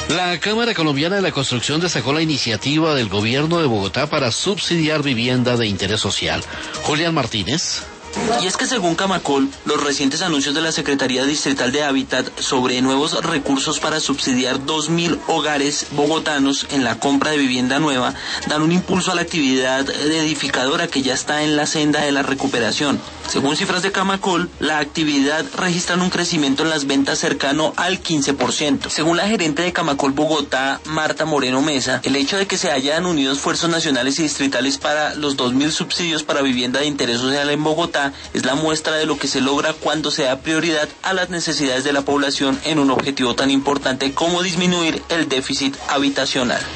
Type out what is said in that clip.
La Cámara Colombiana de la Construcción destacó la iniciativa del gobierno de Bogotá para subsidiar vivienda de interés social. Julián Martínez. Y es que según Camacol, los recientes anuncios de la Secretaría Distrital de Hábitat sobre nuevos recursos para subsidiar 2.000 hogares bogotanos en la compra de vivienda nueva dan un impulso a la actividad edificadora que ya está en la senda de la recuperación. Según cifras de Camacol, la actividad registra un crecimiento en las ventas cercano al 15%. Según la gerente de Camacol Bogotá, Marta Moreno Mesa, el hecho de que se hayan unido esfuerzos nacionales y distritales para los 2.000 subsidios para vivienda de interés social en Bogotá es la muestra de lo que se logra cuando se da prioridad a las necesidades de la población en un objetivo tan importante como disminuir el déficit habitacional.